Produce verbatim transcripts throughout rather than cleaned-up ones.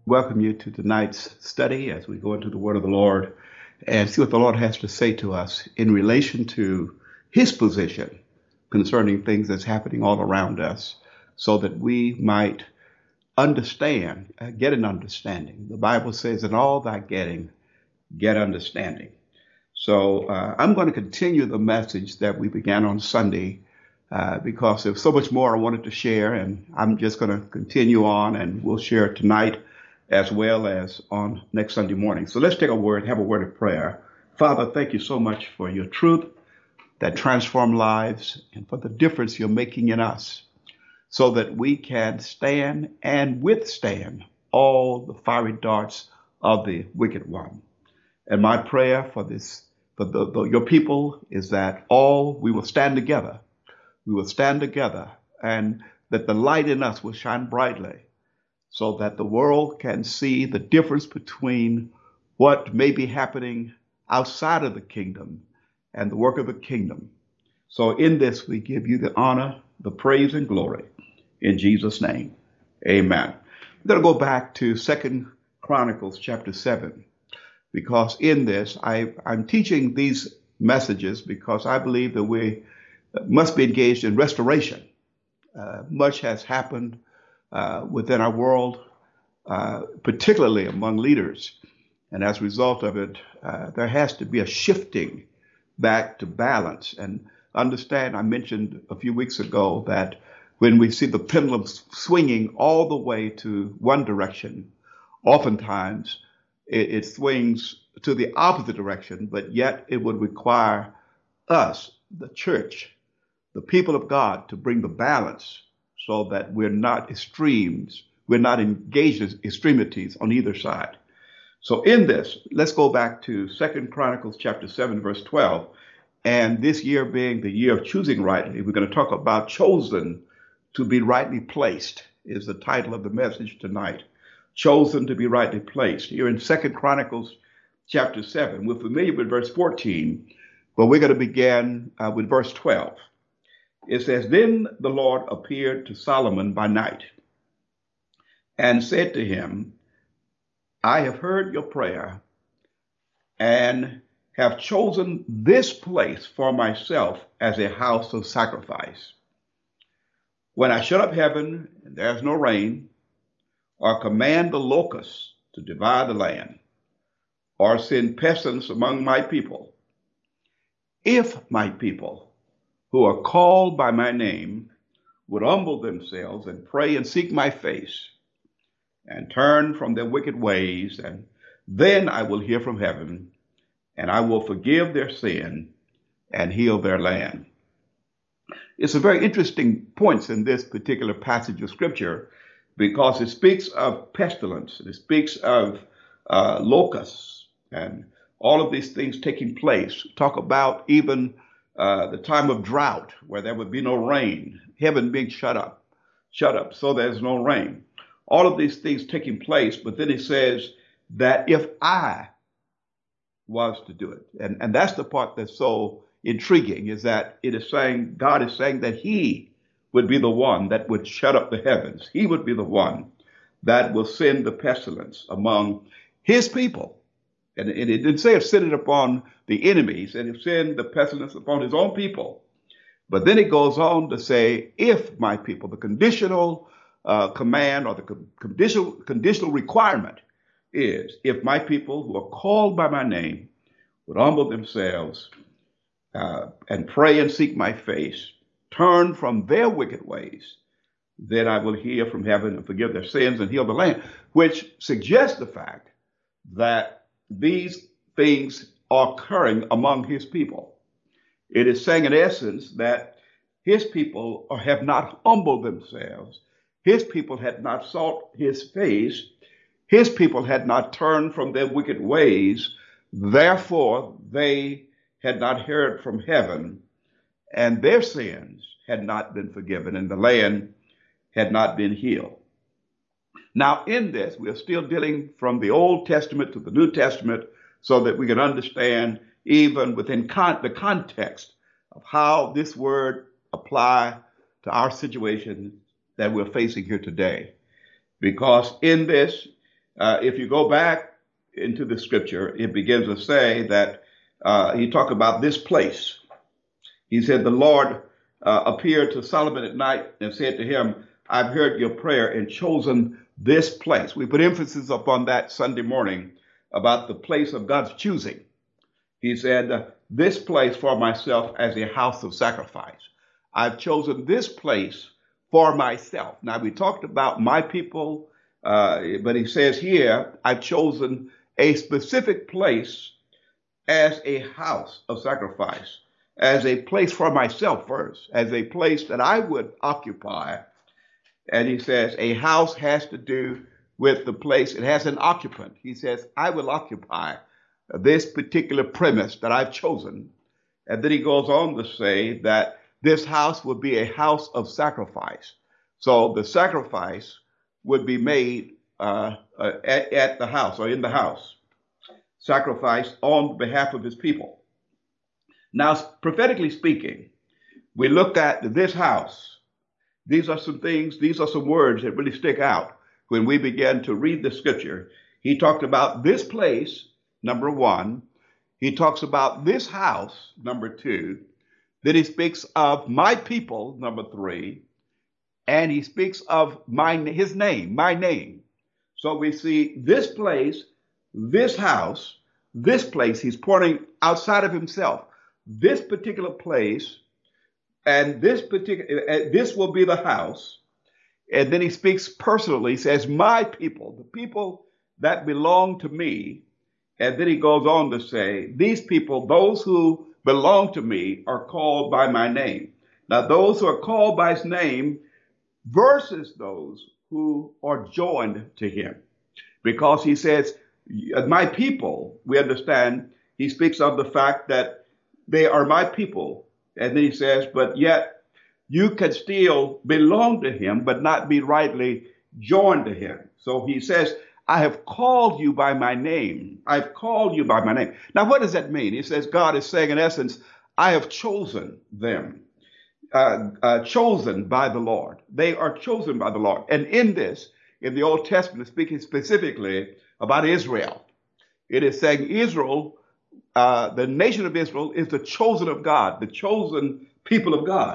welcome you to tonight's study as we go into the Word of the Lord and see what the Lord has to say to us in relation to His position concerning things that's happening all around us so that we might understand, uh, get an understanding. The Bible says, in all thy getting, get understanding. So uh, I'm going to continue the message that we began on Sunday uh, because there's so much more I wanted to share, and I'm just going to continue on, and we'll share tonight as well as on next Sunday morning. So let's take a word, have a word of prayer. Father, thank you so much for your truth that transforms lives and for the difference you're making in us so that we can stand and withstand all the fiery darts of the wicked one. And my prayer for this, for the, the, your people, is that all we will stand together. We will stand together, and that the light in us will shine brightly, so that the world can see the difference between what may be happening outside of the kingdom and the work of the kingdom. So in this, we give you the honor, the praise, and glory. In Jesus' name, amen. I'm going to go back to Second Chronicles chapter seven, because in this, I, I'm teaching these messages because I believe that we must be engaged in restoration. Uh, much has happened uh, within our world, uh, particularly among leaders. And as a result of it, uh, there has to be a shifting back to balance. And understand, I mentioned a few weeks ago that when we see the pendulum swinging all the way to one direction, oftentimes it, it swings to the opposite direction, but yet it would require us, the church, the people of God, to bring the balance so that we're not extremes, we're not engaged in extremities on either side. So in this, let's go back to Second Chronicles chapter seven, verse twelve. And this year being the year of choosing rightly, we're going to talk about chosen to be rightly placed is the title of the message tonight. Chosen to be rightly placed. Here in Second Chronicles chapter seven, we're familiar with verse fourteen, but we're going to begin uh, with verse twelve. It says, Then the Lord appeared to Solomon by night and said to him, I have heard your prayer and have chosen this place for myself as a house of sacrifice. When I shut up heaven and there's no rain, or command the locusts to divide the land, or send pestilence among my people, if my people who are called by my name would humble themselves and pray and seek my face and turn from their wicked ways, and then I will hear from heaven and I will forgive their sin and heal their land. It's a very interesting points in this particular passage of scripture because it speaks of pestilence, it speaks of uh, locusts and all of these things taking place. Talk about even uh, the time of drought where there would be no rain, heaven being shut up, shut up, so there's no rain. All of these things taking place, but then he says that if I was to do it, and, and that's the part that's so intriguing, is that it is saying, God is saying that he would be the one that would shut up the heavens. He would be the one that will send the pestilence among his people. And, and it didn't say it send it upon the enemies, and it send the pestilence upon his own people. But then it goes on to say, if my people, the conditional uh, command or the co- conditional, conditional requirement is, if my people who are called by my name would humble themselves uh, and pray and seek my face, turn from their wicked ways, then I will hear from heaven and forgive their sins and heal the land, which suggests the fact that these things are occurring among his people. It is saying in essence that his people have not humbled themselves. His people had not sought his face. His people had not turned from their wicked ways. Therefore, they had not heard from heaven, and their sins had not been forgiven, and the land had not been healed. Now, in this, we are still dealing from the Old Testament to the New Testament so that we can understand even within con- the context of how this word apply to our situation that we're facing here today. Because in this, Uh, if you go back into the scripture, it begins to say that uh, he talked about this place. He said, the Lord uh, appeared to Solomon at night and said to him, I've heard your prayer and chosen this place. We put emphasis upon that Sunday morning about the place of God's choosing. He said, this place for myself as a house of sacrifice. I've chosen this place for myself. Now, we talked about my people, uh, but he says here, I've chosen a specific place as a house of sacrifice, as a place for myself first, as a place that I would occupy. And he says, a house has to do with the place. It has an occupant. He says, I will occupy this particular premise that I've chosen. And then he goes on to say that this house would be a house of sacrifice. So the sacrifice would be made uh, uh, at, at the house or in the house, sacrifice on behalf of his people. Now, prophetically speaking, we look at this house. These are some things, these are some words that really stick out when we begin to read the scripture. He talked about this place, number one. He talks about this house, number two. Then he speaks of my people, number three. And he speaks of my his name, my name. So we see this place, this house, this place. He's pointing outside of himself. This particular place, and this particular, uh, this will be the house. And then he speaks personally, he says, my people, the people that belong to me. And then he goes on to say, these people, those who belong to me, are called by my name. Now, those who are called by his name versus those who are joined to him. Because he says, my people, we understand, he speaks of the fact that they are my people. And then he says, but yet you can still belong to him, but not be rightly joined to him. So he says, I have called you by my name. I've called you by my name. Now, what does that mean? He says, God is saying, in essence, I have chosen them, uh, uh, chosen by the Lord. They are chosen by the Lord. And in this, in the Old Testament, speaking specifically about Israel, it is saying Israel, uh, the nation of Israel, is the chosen of God, the chosen people of God.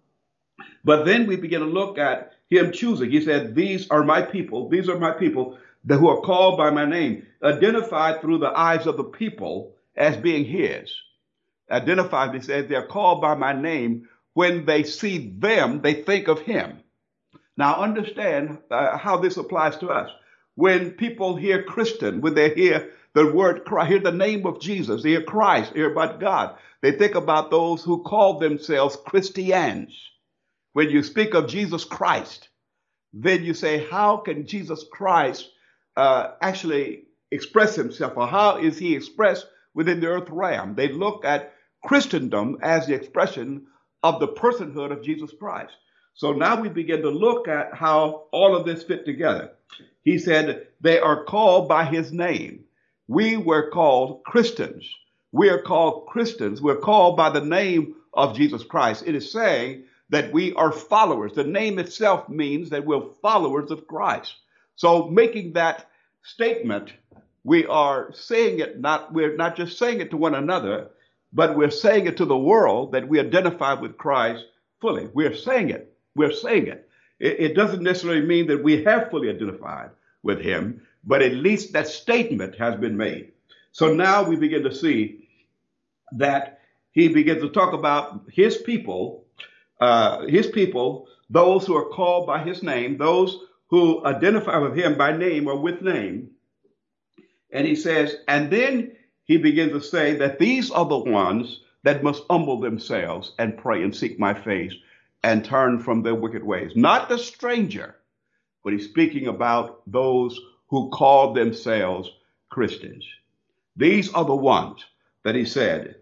But then we begin to look at him choosing. He said, these are my people. These are my people that who are called by my name, identified through the eyes of the people as being his. Identified, he says, they're called by my name. When they see them, they think of him. Now understand uh, how this applies to us. When people hear Christian, when they hear the word Christ, hear the name of Jesus, they hear Christ, hear about God, they think about those who call themselves Christians. When you speak of Jesus Christ, then you say, how can Jesus Christ uh, actually express himself, or how is he expressed within the earth realm? They look at Christendom as the expression of the personhood of Jesus Christ. So now we begin to look at how all of this fit together. He said, they are called by his name. We were called Christians. We are called Christians. We're called by the name of Jesus Christ. It is saying that we are followers. The name itself means that we're followers of Christ. So making that statement, we are saying it not, we're not just saying it to one another, but we're saying it to the world that we identify with Christ fully. We're saying it. We're saying it. It, it doesn't necessarily mean that we have fully identified with him, but at least that statement has been made. So now we begin to see that he begins to talk about his people, uh, his people, those who are called by his name, those who identify with him by name or with name. And he says, and then he begins to say that these are the ones that must humble themselves and pray and seek my face and turn from their wicked ways. Not the stranger, but he's speaking about those who call themselves Christians. These are the ones that he said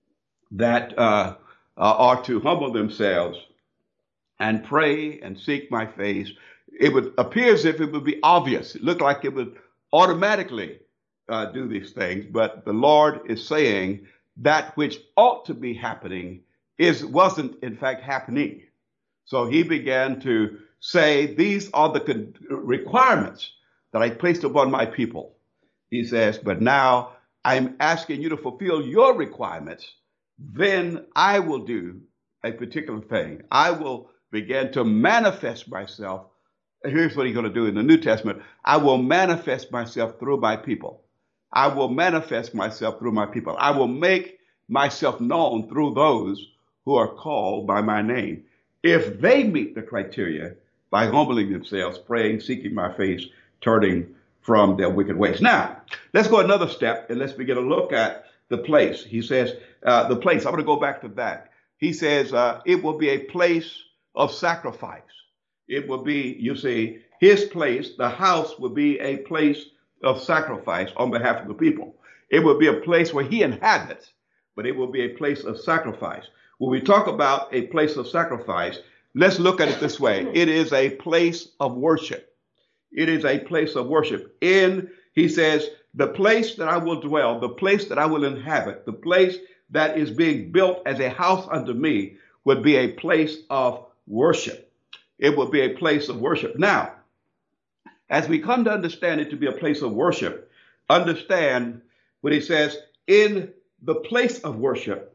that uh, are to humble themselves and pray and seek my face. It would appear as if it would be obvious. It looked like it would automatically uh, do these things, but the Lord is saying that which ought to be happening is wasn't in fact happening. So he began to say these are the requirements that I placed upon my people. He says, but now I'm asking you to fulfill your requirements. Then I will do a particular thing. I will begin to manifest myself. Here's what he's going to do in the New Testament. I will manifest myself through my people. I will manifest myself through my people. I will make myself known through those who are called by my name. If they meet the criteria by humbling themselves, praying, seeking my face, turning from their wicked ways. Now, let's go another step and let's begin to look at the place. He says, uh, the place, I'm going to go back to that. He says, uh, it will be a place of sacrifice. It will be, you see, his place, the house will be a place of sacrifice on behalf of the people. It will be a place where he inhabits, but it will be a place of sacrifice. When we talk about a place of sacrifice, let's look at it this way. It is a place of worship. It is a place of worship. In, he says, the place that I will dwell, the place that I will inhabit, the place that is being built as a house unto me would be a place of worship. It would be a place of worship. Now, as we come to understand it to be a place of worship, understand what he says, in the place of worship,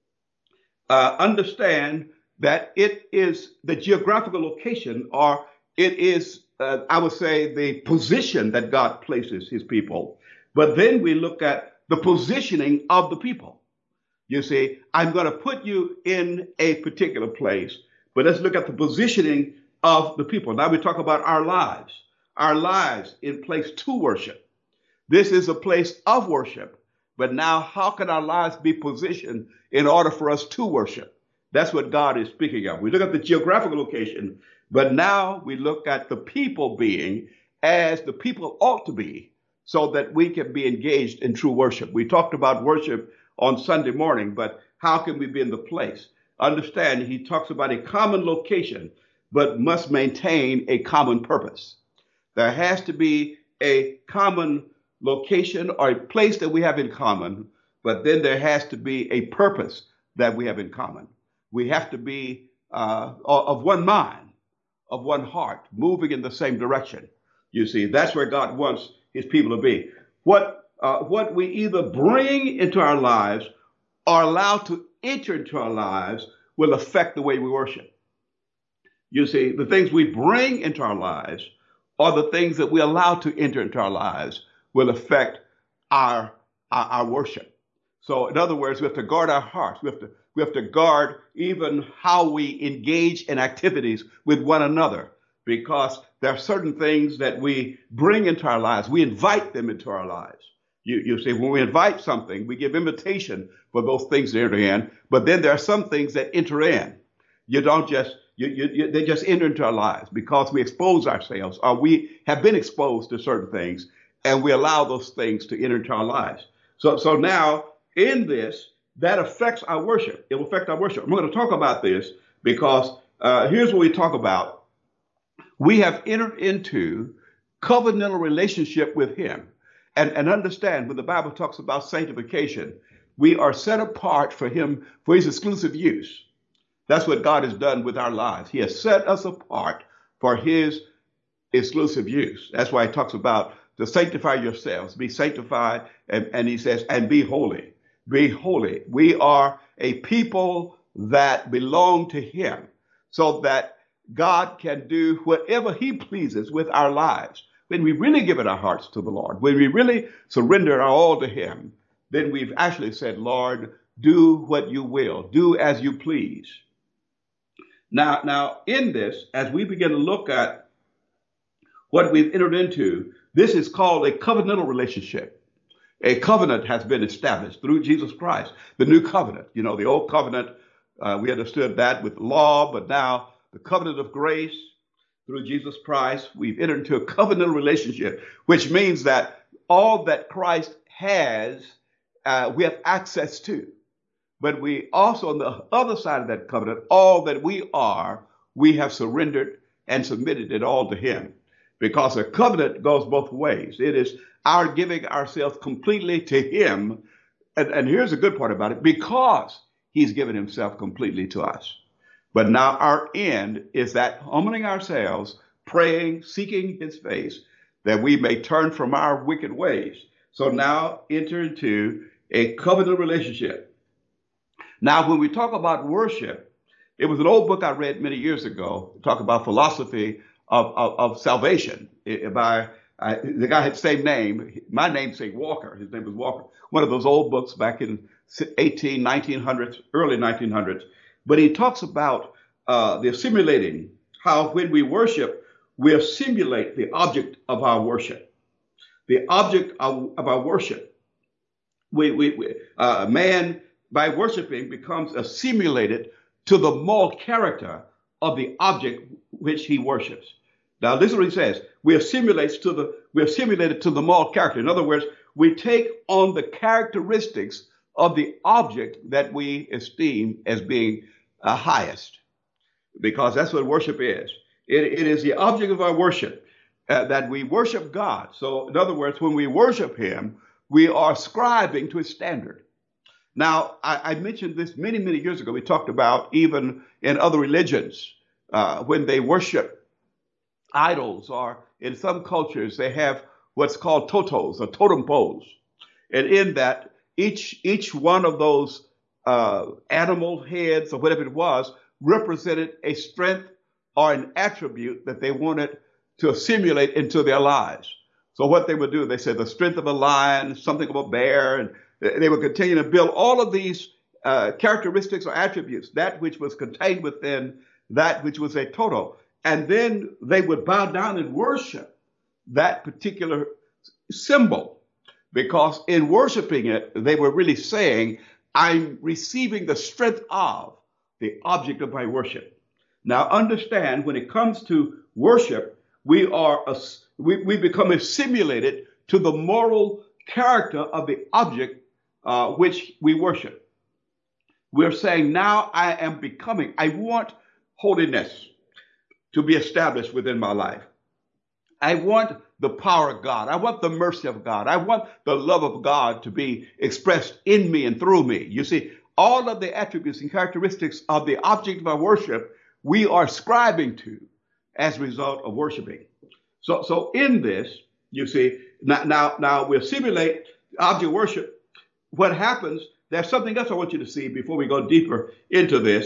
uh, understand that it is the geographical location, or it is, uh, I would say, the position that God places his people. But then we look at the positioning of the people. You see, I'm going to put you in a particular place, but let's look at the positioning of the people. Now we talk about our lives, our lives in place to worship. This is a place of worship, but now how can our lives be positioned in order for us to worship? That's what God is speaking of. We look at the geographical location, but now we look at the people being as the people ought to be so that we can be engaged in true worship. We talked about worship on Sunday morning, but how can we be in the place? Understand, he talks about a common location, but must maintain a common purpose. There has to be a common location or a place that we have in common, but then there has to be a purpose that we have in common. We have to be uh, of one mind, of one heart, moving in the same direction. You see, that's where God wants his people to be. What, uh, what we either bring into our lives or allow to enter into our lives will affect the way we worship. You see, the things we bring into our lives or the things that we allow to enter into our lives will affect our, our, our worship. So in other words, we have to guard our hearts. We have to, we have to guard even how we engage in activities with one another, because there are certain things that we bring into our lives. We invite them into our lives. You, you see, when we invite something, we give invitation for those things to enter in, but then there are some things that enter in. You don't just, you, you, you, they just enter into our lives because we expose ourselves, or we have been exposed to certain things, and we allow those things to enter into our lives. So, so now in this, that affects our worship. It will affect our worship. We're going to talk about this because uh, here's what we talk about. We have entered into covenantal relationship with him. And, and understand, when the Bible talks about sanctification, we are set apart for him for his exclusive use. That's what God has done with our lives. He has set us apart for his exclusive use. That's why he talks about to sanctify yourselves, be sanctified, and, and he says, and be holy. Be holy. We are a people that belong to him so that God can do whatever he pleases with our lives. When we really give it our hearts to the Lord, when we really surrender our all to him, then we've actually said, Lord, do what you will, do as you please. Now, now in this, as we begin to look at what we've entered into, this is called a covenantal relationship. A covenant has been established through Jesus Christ, the new covenant. You know, the old covenant, uh, we understood that with law, but now the covenant of grace through Jesus Christ, we've entered into a covenantal relationship, which means that all that Christ has, uh, we have access to. But we also, on the other side of that covenant, all that we are, we have surrendered and submitted it all to him. Because a covenant goes both ways. It is our giving ourselves completely to him. And, and here's the good part about it, because he's given himself completely to us. But now our end is that humbling ourselves, praying, seeking his face, that we may turn from our wicked ways. So now enter into a covenant relationship. Now, when we talk about worship, it was an old book I read many years ago, talk about philosophy of, of, of salvation it, by uh, the guy had the same name. My namesake Walker. His name was Walker. One of those old books back in eighteen, nineteen hundreds, early nineteen hundreds. But he talks about uh, the assimilating, how when we worship, we assimilate the object of our worship. The object of, of our worship. We, we, we uh, man, by worshiping, becomes assimilated to the moral character of the object which he worships. Now, listen to what he says. We assimilate to the we assimilate to the moral character. In other words, we take on the characteristics of the object that we esteem as being uh, highest, because that's what worship is. It, it is the object of our worship uh, that we worship God. So, in other words, when we worship Him, we are ascribing to His standard. Now, I, I mentioned this many, many years ago. We talked about even in other religions, uh, when they worship idols, or in some cultures, they have what's called totos, or totem poles. And in that, each, each one of those uh, animal heads, or whatever it was, represented a strength or an attribute that they wanted to assimilate into their lives. So what they would do, they said the strength of a lion, something of a bear, and they would continue to build all of these uh, characteristics or attributes, that which was contained within that which was a toto. And then they would bow down and worship that particular symbol, because in worshiping it, they were really saying, I'm receiving the strength of the object of my worship. Now, understand, when it comes to worship, we are a, we, we become assimilated to the moral character of the object uh, which we worship. We're saying, now I am becoming, I want holiness to be established within my life. I want the power of God. I want the mercy of God. I want the love of God to be expressed in me and through me. You see, all of the attributes and characteristics of the object of our worship, we are ascribing to as a result of worshiping. So, so in this, you see, now, now, now we assimilate object worship. What happens, there's something else I want you to see before we go deeper into this.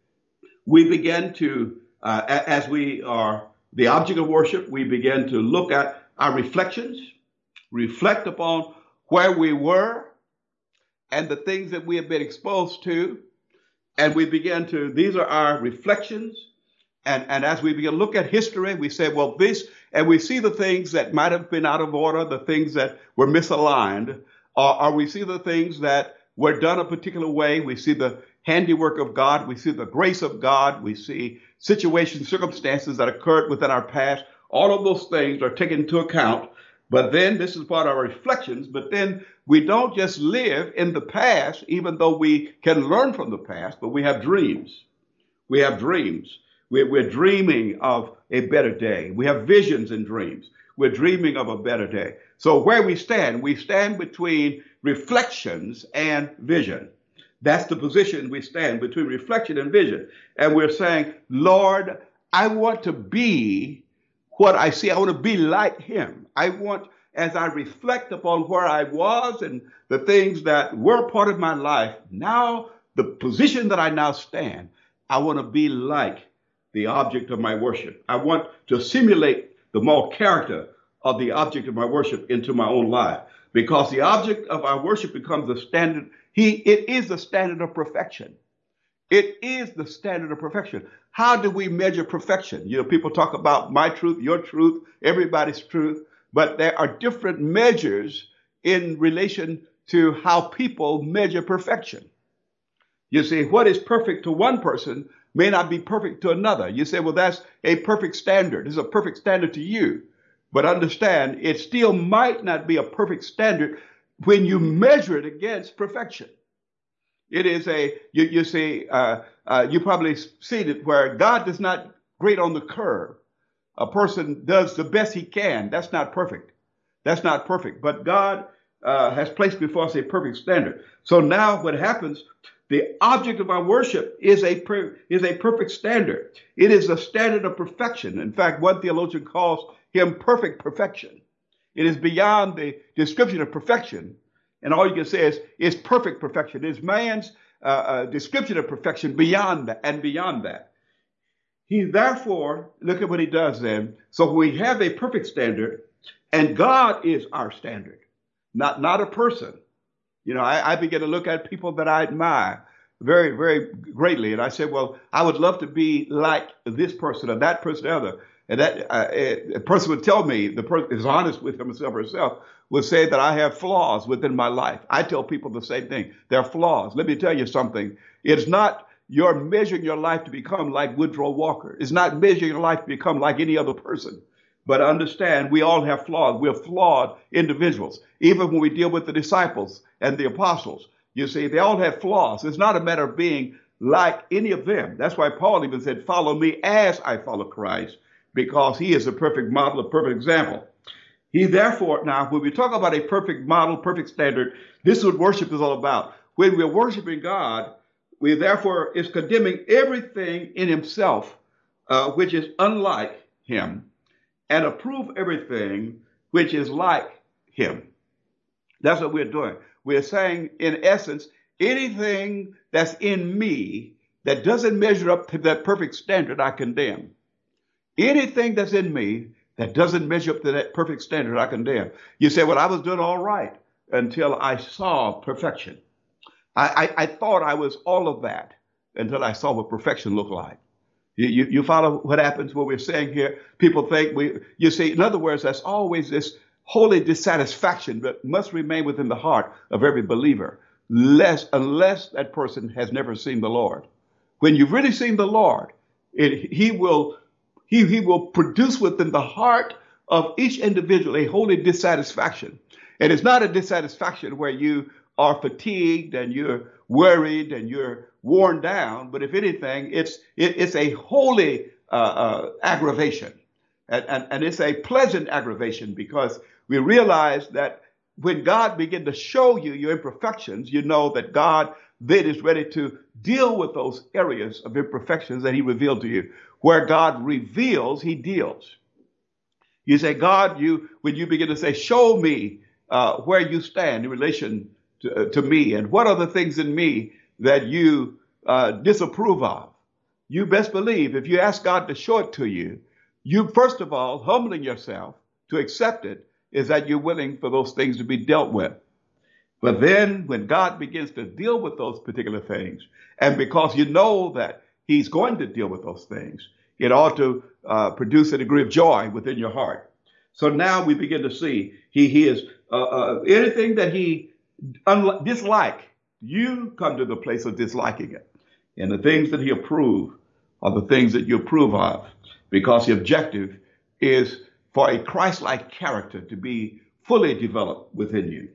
We begin to, uh, as we are the object of worship, we begin to look at our reflections, reflect upon where we were and the things that we have been exposed to. And we begin to, these are our reflections. And, and as we begin to look at history, we say, well, this, and we see the things that might have been out of order, the things that were misaligned, or, or we see the things that were done a particular way. We see the handiwork of God. We see the grace of God. We see situations, circumstances that occurred within our past. All of those things are taken into account. But then this is part of our reflections. But then we don't just live in the past, even though we can learn from the past, but we have dreams. We have dreams. We're, we're dreaming of a better day. We have visions and dreams. We're dreaming of a better day. So where we stand, we stand between reflections and vision. That's the position we stand, between reflection and vision. And we're saying, Lord, I want to be what I see. I want to be like Him. I want, as I reflect upon where I was and the things that were part of my life, now the position that I now stand, I want to be like the object of my worship. I want to simulate the moral character of the object of my worship into my own life, because the object of our worship becomes the standard. He, it is the standard of perfection. It is the standard of perfection. How do we measure perfection? You know, people talk about my truth, your truth, everybody's truth, but there are different measures in relation to how people measure perfection. You see, what is perfect to one person may not be perfect to another. You say, well, that's a perfect standard. It's a perfect standard to you. But understand, it still might not be a perfect standard when you measure it against perfection. It is a, you, you see, uh, uh, you probably seen it where God does not grade on the curve. A person does the best he can. That's not perfect. That's not perfect. But God uh, has placed before us a perfect standard. So now what happens, the object of our worship is a, per, is a perfect standard. It is a standard of perfection. In fact, one theologian calls Him perfect perfection. It is beyond the description of perfection. And all you can say is, is perfect perfection. It is man's uh, uh, description of perfection beyond that and beyond that. He therefore, look at what he does then. So we have a perfect standard, and God is our standard, not, not a person. You know, I, I begin to look at people that I admire very, very greatly. And I say, well, I would love to be like this person or that person or other. And that uh, a person would tell me, the person is honest with himself or herself, would say that I have flaws within my life. I tell people the same thing. There are flaws. Let me tell you something. It's not you're measuring your life to become like Woodrow Walker. It's not measuring your life to become like any other person. But understand, we all have flaws. We're flawed individuals. Even when we deal with the disciples and the apostles, you see, they all have flaws. It's not a matter of being like any of them. That's why Paul even said, follow me as I follow Christ, because he is a perfect model, a perfect example. He therefore, now, when we talk about a perfect model, perfect standard, this is what worship is all about. When we're worshiping God, we therefore is condemning everything in himself, uh, which is unlike him, and approve everything which is like him. That's what we're doing. We're saying, in essence, anything that's in me that doesn't measure up to that perfect standard, I condemn. Anything that's in me that doesn't measure up to that perfect standard, I condemn. You say, well, I was doing all right until I saw perfection. I, I, I thought I was all of that until I saw what perfection looked like. You, you, you follow what happens, what we're saying here? People think we, you see, in other words, that's always this holy dissatisfaction that must remain within the heart of every believer, less, unless that person has never seen the Lord. When you've really seen the Lord, it, he will he, he will produce within the heart of each individual a holy dissatisfaction. And it's not a dissatisfaction where you are fatigued and you're worried and you're worn down, but if anything, it's it, it's a holy uh, uh, aggravation. And, and, and it's a pleasant aggravation, because we realize that when God begins to show you your imperfections, you know that God then is ready to deal with those areas of imperfections that he revealed to you. Where God reveals, he deals. You say, God, you when you begin to say, show me uh, where you stand in relation to, uh, to me, and what are the things in me that you uh, disapprove of. You best believe if you ask God to show it to you, you, first of all, humbling yourself to accept it, is that you're willing for those things to be dealt with. But then when God begins to deal with those particular things, and because you know that he's going to deal with those things, it ought to uh, produce a degree of joy within your heart. So now we begin to see he, he is uh, uh, anything that he un- dislike, you come to the place of disliking it. And the things that he approve are the things that you approve of, because the objective is for a Christ-like character to be fully developed within you.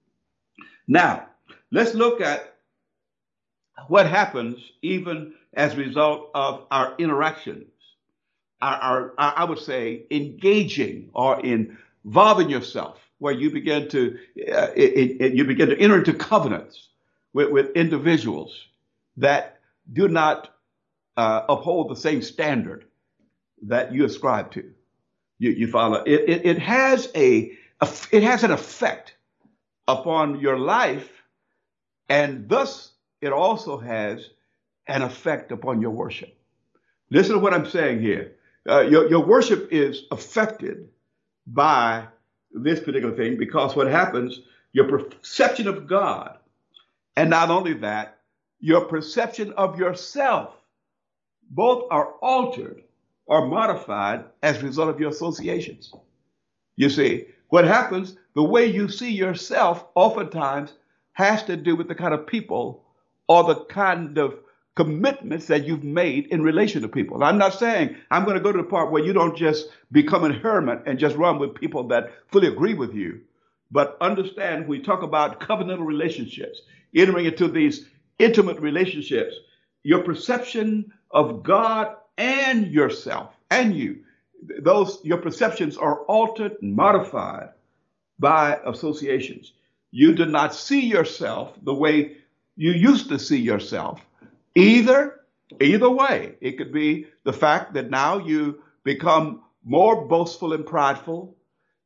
Now, let's look at what happens even as a result of our interactions, our, our, our I would say, engaging or involving yourself, where you begin to uh, it, it, you begin to enter into covenants with, with individuals that do not uh, uphold the same standard that you ascribe to. You, you follow? It, it, it has a, a it has an effect upon your life, and thus it also has an effect upon your worship. Listen to what I'm saying here. Uh, your, your worship is affected by this particular thing, because what happens, your perception of God, and not only that, your perception of yourself, both are altered or modified as a result of your associations. You see, what happens, the way you see yourself oftentimes has to do with the kind of people or the kind of commitments that you've made in relation to people. I'm not saying I'm going to go to the part where you don't just become a hermit and just run with people that fully agree with you. But understand, when we talk about covenantal relationships, entering into these intimate relationships, your perception of God and yourself and you, those your perceptions are altered and modified by associations. You do not see yourself the way you used to see yourself. Either, either way, it could be the fact that now you become more boastful and prideful,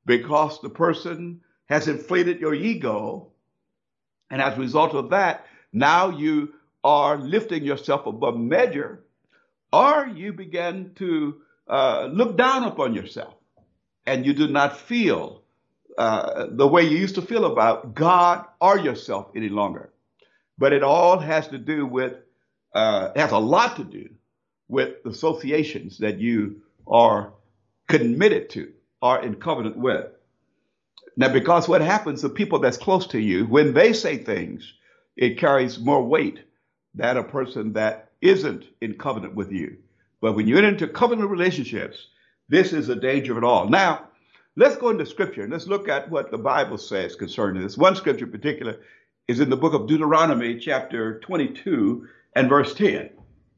because the person has inflated your ego. And as a result of that, now you are lifting yourself above measure, or you begin to uh, look down upon yourself, and you do not feel uh, the way you used to feel about God or yourself any longer. But it all has to do with, uh, has a lot to do with the associations that you are committed to, are in covenant with. Now, because what happens, the people that's close to you, when they say things, it carries more weight than a person that isn't in covenant with you. But when you enter into covenant relationships, this is the danger of it all. Now, let's go into scripture and let's look at what the Bible says concerning this. One scripture in particular is in the book of Deuteronomy, chapter twenty-two and verse ten.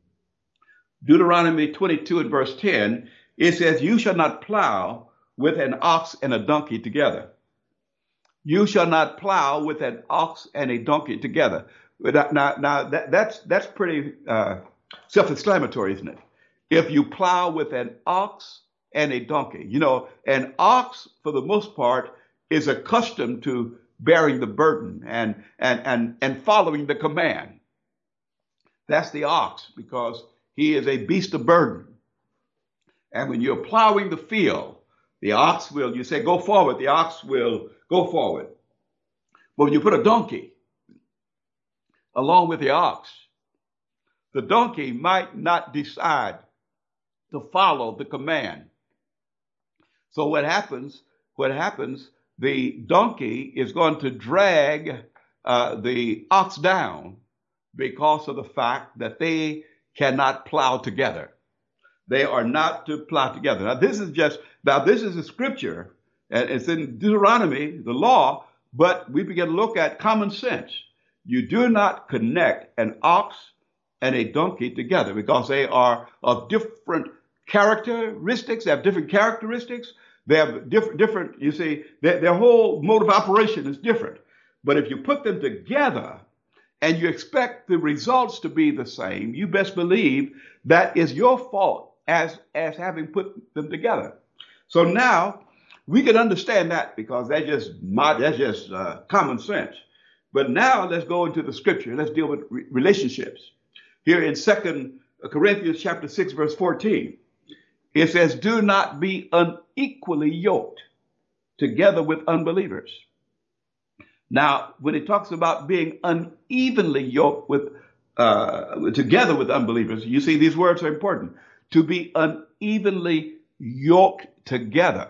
Deuteronomy twenty-two and verse ten, it says, "You shall not plow with an ox and a donkey together." You shall not plow with an ox and a donkey together. Now, now that, that's that's pretty uh, self-explanatory, isn't it? If you plow with an ox and a donkey, you know, an ox, for the most part, is accustomed to bearing the burden and and and and following the command. That's the ox, because he is a beast of burden. And when you're plowing the field, the ox will, you say, go forward, the ox will go forward. But when you put a donkey along with the ox, the donkey might not decide to follow the command. So what happens, what happens, the donkey is going to drag uh, the ox down because of the fact that they cannot plow together. They are not to plow together. Now, this is just, now this is a scripture, and it's in Deuteronomy, the law, but we begin to look at common sense. You do not connect an ox and a donkey together because they are of different characteristics. They have different characteristics. They have different, different, you see, their, their whole mode of operation is different. But if you put them together and you expect the results to be the same, you best believe that is your fault as, as having put them together. So now we can understand that because that's just, that's just uh, common sense. But now let's go into the scripture. Let's deal with re- relationships. Here in Second Corinthians chapter six, verse fourteen, it says, "Do not be unequally yoked together with unbelievers." Now, when it talks about being unevenly yoked with uh, together with unbelievers, you see these words are important. To be unevenly yoked together,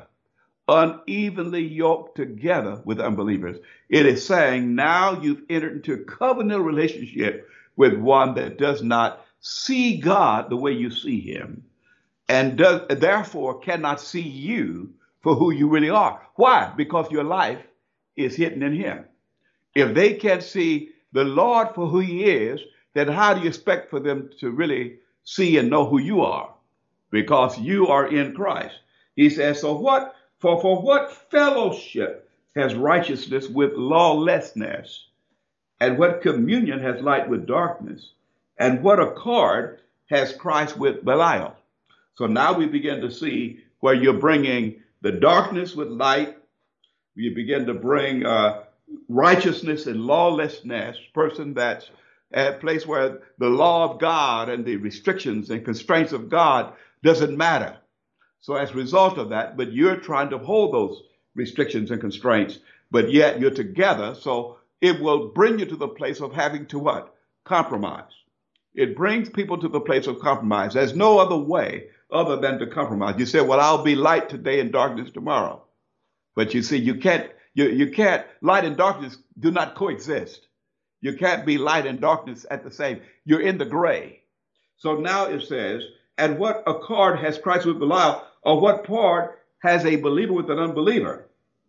unevenly yoked together with unbelievers. It is saying now you've entered into a covenantal relationship with one that does not see God the way you see him, and does, therefore cannot see you for who you really are. Why? Because your life is hidden in him. If they can't see the Lord for who he is, then how do you expect for them to really see and know who you are? Because you are in Christ. He says, so what, for, for what fellowship has righteousness with lawlessness? And what communion has light with darkness? And what accord has Christ with Belial? So now we begin to see where you're bringing the darkness with light. You begin to bring uh, righteousness and lawlessness, person that's at a place where the law of God and the restrictions and constraints of God doesn't matter. So as a result of that, but you're trying to hold those restrictions and constraints, but yet you're together. So it will bring you to the place of having to what? Compromise. It brings people to the place of compromise. There's no other way other than to compromise. You say, well, I'll be light today and darkness tomorrow. But you see, you can't, you, you can't, light and darkness do not coexist. You can't be light and darkness at the same. You're in the gray. So now it says, and what accord has Christ with Belial, or what part has a believer with an unbeliever?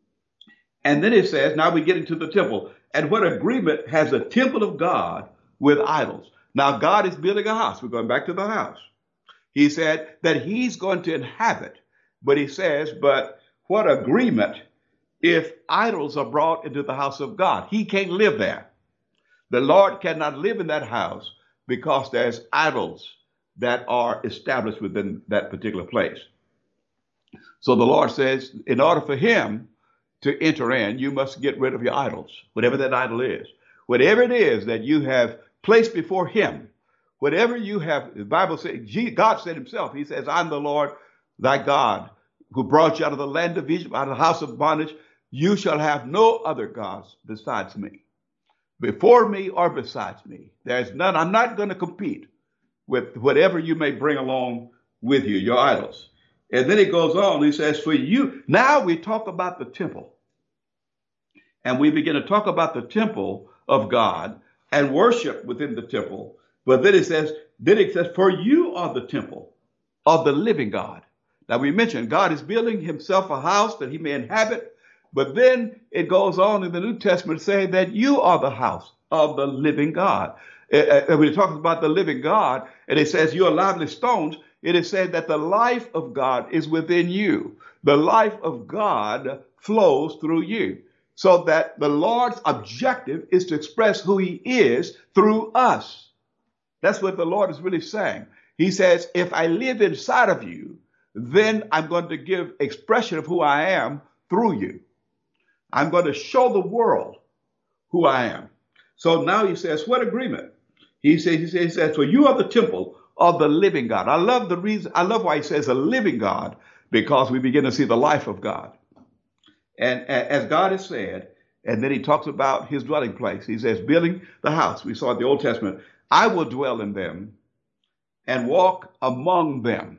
And then it says, now we get into the temple. And what agreement has the temple of God with idols? Now God is building a house. We're going back to the house. He said that he's going to inhabit. But he says, but what agreement if idols are brought into the house of God? He can't live there. The Lord cannot live in that house because there's idols that are established within that particular place. So the Lord says, in order for him to enter in, you must get rid of your idols, whatever that idol is. Whatever it is that you have placed before him, whatever you have, the Bible says, God said himself, he says, I'm the Lord thy God who brought you out of the land of Egypt, out of the house of bondage. You shall have no other gods besides me. Before me or besides me. There's none. I'm not going to compete with whatever you may bring along with you, your idols. And then he goes on, he says, for you, now we talk about the temple. And we begin to talk about the temple of God and worship within the temple. But then it says, then it says, for you are the temple of the living God. Now we mentioned God is building himself a house that he may inhabit. But then it goes on in the New Testament saying that you are the house of the living God. And when it talks about the living God, and it says you are lively stones, it is said that the life of God is within you. The life of God flows through you. So that the Lord's objective is to express who he is through us. That's what the Lord is really saying. He says, if I live inside of you, then I'm going to give expression of who I am through you. I'm going to show the world who I am. So now he says, what agreement? He says, he says, he says, for you are the temple of the living God. I love the reason, I love why he says a living God, because we begin to see the life of God. And as God has said, and then he talks about his dwelling place. He says, building the house. We saw in the Old Testament, I will dwell in them and walk among them.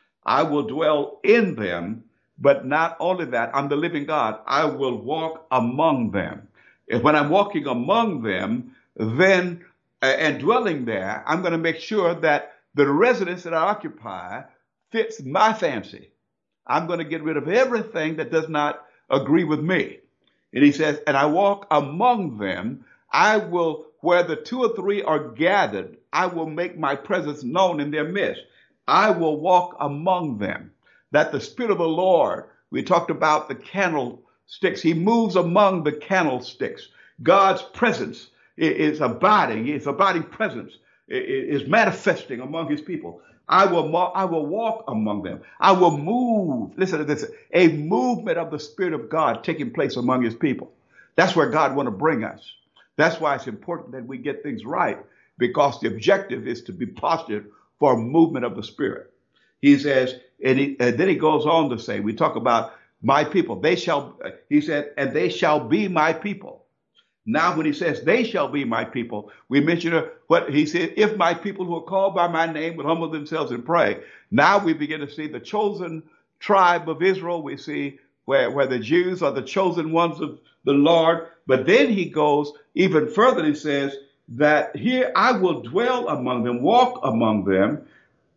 I will dwell in them, but not only that, I'm the living God. I will walk among them. And when I'm walking among them, then uh, and dwelling there, I'm going to make sure that the residence that I occupy fits my fancy. I'm going to get rid of everything that does not agree with me. And he says, and I walk among them. I will, where the two or three are gathered, I will make my presence known in their midst. I will walk among them. That the Spirit of the Lord, we talked about the candlesticks. He moves among the candlesticks. God's presence is abiding. His abiding presence is manifesting among his people. I will, I will walk among them. I will move. Listen to this. A movement of the Spirit of God taking place among his people. That's where God wants to bring us. That's why it's important that we get things right, because the objective is to be postured for a movement of the Spirit. He says, and, he, and then he goes on to say, we talk about my people. They shall, he said, and they shall be my people. Now, when he says they shall be my people, we mention what he said, if my people who are called by my name would humble themselves and pray. Now we begin to see the chosen tribe of Israel. We see where, where the Jews are the chosen ones of the Lord. But then he goes even further. He says that here I will dwell among them, walk among them.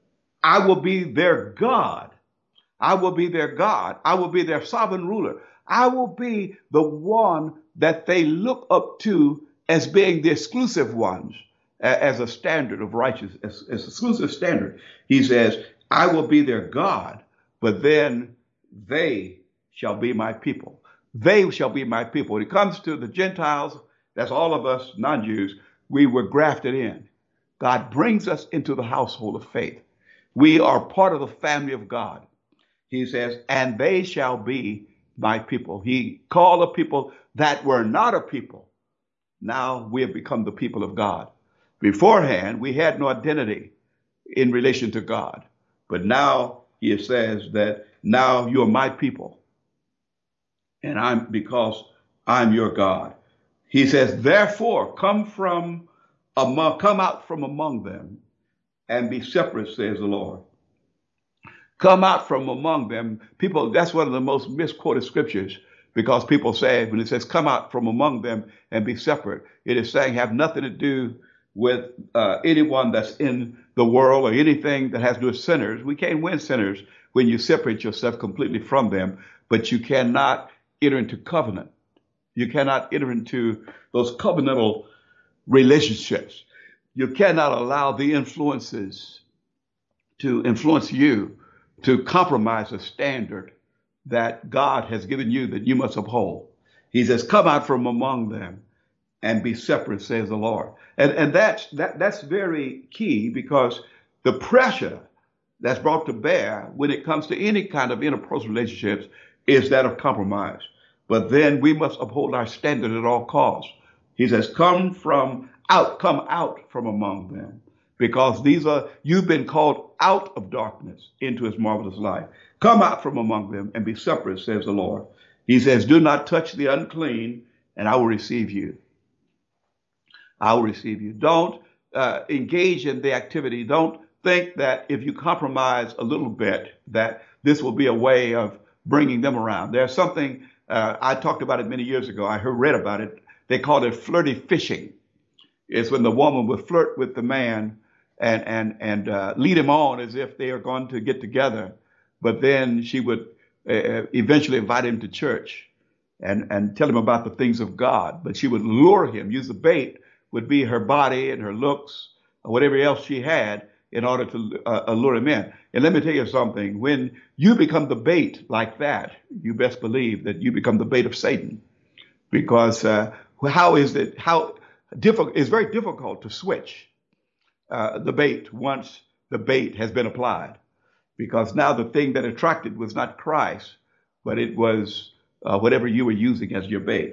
I will be their God. I will be their God. I will be their sovereign ruler. I will be the one that they look up to as being the exclusive ones, as a standard of righteousness, as, as exclusive standard. He says, I will be their God, but then they shall be my people. They shall be my people. When it comes to the Gentiles, that's all of us non-Jews, we were grafted in. God brings us into the household of faith. We are part of the family of God. He says, and they shall be my people. He called a people that were not a people. Now we have become the people of God. Beforehand, we had no identity in relation to God. But now he says that now you're my people. And I'm, because I'm your God. He says, therefore, come from among, come out from among them and be separate, says the Lord. Come out from among them. People, that's one of the most misquoted scriptures, because people say, when it says come out from among them and be separate, it is saying have nothing to do with uh, anyone that's in the world or anything that has to do with sinners. We can't win sinners when you separate yourself completely from them, but you cannot enter into covenant. You cannot enter into those covenantal relationships. You cannot allow the influences to influence you to compromise a standard that God has given you that you must uphold. He says, come out from among them and be separate, says the Lord. And, and that's, that, that's very key, because the pressure that's brought to bear when it comes to any kind of interpersonal relationships is that of compromise. But then we must uphold our standard at all costs. He says, come from out, come out from among them, because these are, you've been called out of darkness into his marvelous light. Come out from among them and be separate, says the Lord. He says, do not touch the unclean, and I will receive you. I will receive you. Don't uh, engage in the activity. Don't think that if you compromise a little bit, that this will be a way of bringing them around. There's something, uh, I talked about it many years ago. I heard, read about it. They called it flirty fishing. It's when the woman would flirt with the man and, and, and uh, lead him on as if they are going to get together. But then she would uh, eventually invite him to church and, and tell him about the things of God. But she would lure him, use the bait, would be her body and her looks, or whatever else she had, in order to uh, lure him in. And let me tell you something. When you become the bait like that, you best believe that you become the bait of Satan. Because uh, how is it, how difficult, it's very difficult to switch uh, the bait once the bait has been applied. Because now the thing that attracted was not Christ, but it was uh, whatever you were using as your bait.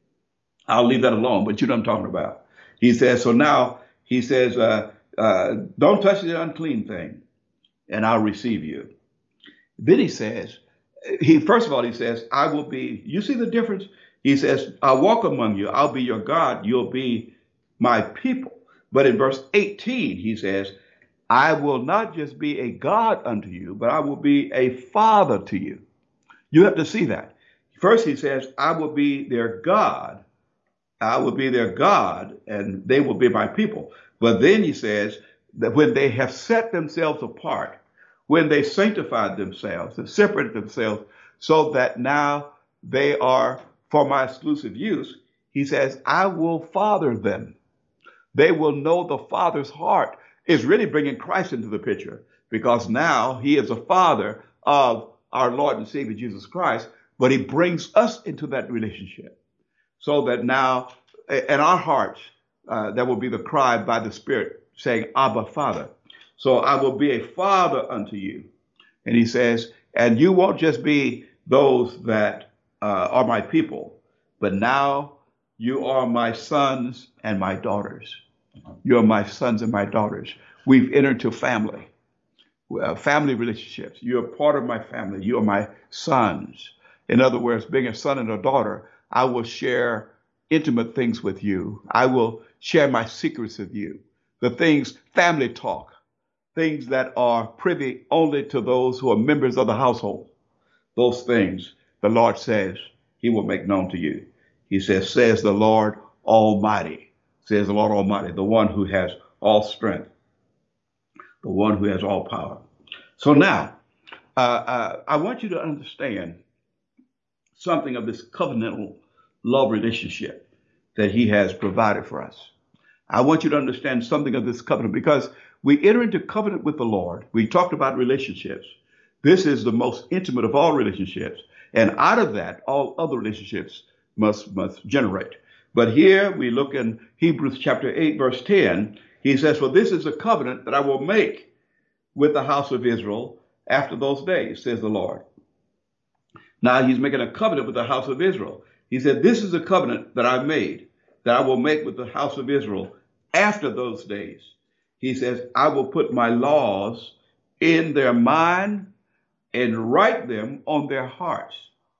I'll leave that alone, but you know what I'm talking about. He says, so now he says, uh, uh, don't touch the unclean thing, and I'll receive you. Then he says, he first of all, he says, I will be, you see the difference? He says, I'll walk among you. I'll be your God. You'll be my people. But in verse eighteen, he says, I will not just be a God unto you, but I will be a father to you. You have to see that. First, he says, I will be their God. I will be their God, and they will be my people. But then he says that when they have set themselves apart, when they sanctified themselves and separated themselves so that now they are for my exclusive use, he says, I will father them. They will know the Father's heart. Is really bringing Christ into the picture, because now he is a father of our Lord and Savior Jesus Christ, but he brings us into that relationship so that now in our hearts, uh, there will be the cry by the Spirit saying, Abba, Father. So I will be a father unto you. And he says, and you won't just be those that uh, are my people, but now you are my sons and my daughters. You're my sons and my daughters. We've entered into family, uh, family relationships. You're part of my family. You are my sons. In other words, being a son and a daughter, I will share intimate things with you. I will share my secrets with you. The things, family talk, things that are privy only to those who are members of the household. Those things, the Lord says, he will make known to you. He says, says the Lord Almighty. Says the Lord Almighty, the one who has all strength, the one who has all power. So now, uh, uh, I want you to understand something of this covenantal love relationship that he has provided for us. I want you to understand something of this covenant, because we enter into covenant with the Lord. We talked about relationships. This is the most intimate of all relationships. And out of that, all other relationships must, must generate. But here we look in Hebrews chapter eight, verse ten. He says, for this is a covenant that I will make with the house of Israel after those days, says the Lord. Now he's making a covenant with the house of Israel. He said, this is a covenant that I made, that I will make with the house of Israel after those days. He says, I will put my laws in their mind and write them on their hearts.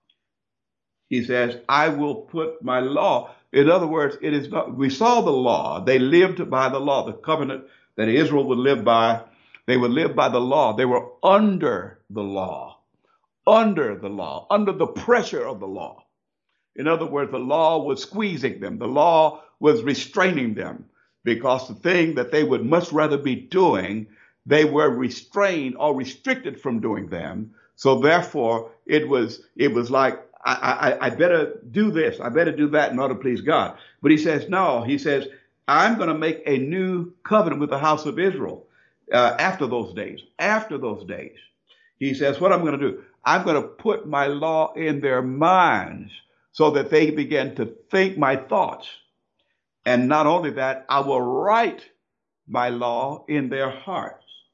He says, I will put my law. In other words, it is not, we saw the law. They lived by the law, the covenant that Israel would live by. They would live by the law. They were under the law, under the law, under the pressure of the law. In other words, the law was squeezing them. The law was restraining them, because the thing that they would much rather be doing, they were restrained or restricted from doing them. So therefore, it was, it was like, I, I, I better do this. I better do that in order to please God. But he says, no, he says, I'm going to make a new covenant with the house of Israel uh, after those days. After those days, he says, what I'm going to do, I'm going to put my law in their minds so that they begin to think my thoughts. And not only that, I will write my law in their hearts.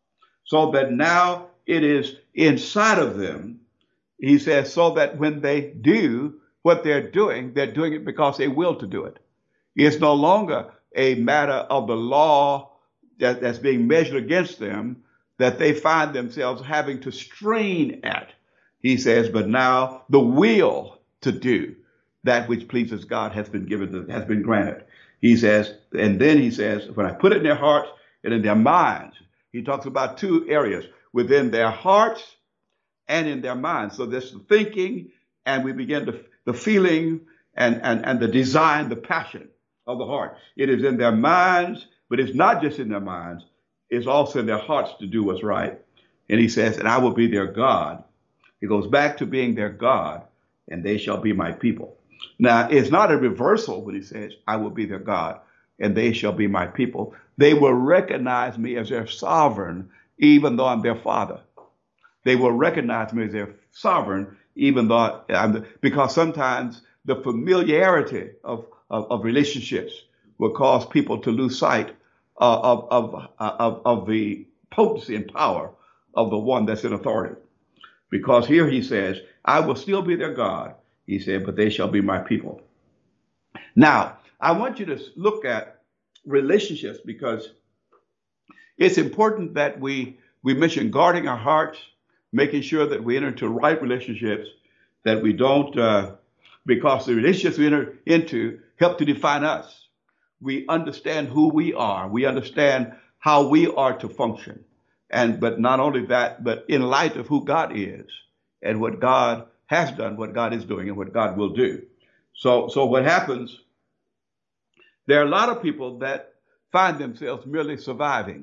so that now it is inside of them. He says, so that when they do what they're doing, they're doing it because they will to do it. It's no longer a matter of the law that, that's being measured against them that they find themselves having to strain at. He says, but now the will to do that which pleases God has been given, to, has been granted. He says, and then he says, when I put it in their hearts and in their minds, he talks about two areas, within their hearts and in their minds. So there's the thinking, and we begin to the feeling and, and, and the design, the passion of the heart. It is in their minds, but it's not just in their minds, it's also in their hearts to do what's right. And he says, and I will be their God. He goes back to being their God, and they shall be my people. Now, it's not a reversal when he says, I will be their God, and they shall be my people. They will recognize me as their sovereign, even though I'm their father. They will recognize me as their sovereign, even though I'm the, because sometimes the familiarity of, of, of relationships will cause people to lose sight uh, of, of, uh, of, of the potency and power of the one that's in authority. Because here he says, I will still be their God, he said, but they shall be my people. Now, I want you to look at relationships because it's important that we, we mention guarding our hearts, making sure that we enter into right relationships, that we don't, uh, because the relationships we enter into help to define us. We understand who we are. We understand how we are to function. And but not only that, but in light of who God is and what God has done, what God is doing, and what God will do. So, so what happens, there are a lot of people that find themselves merely surviving,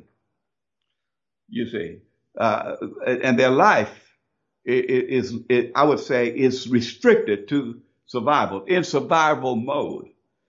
you see, uh, and their life is, is, I would say, is restricted to survival, in survival mode.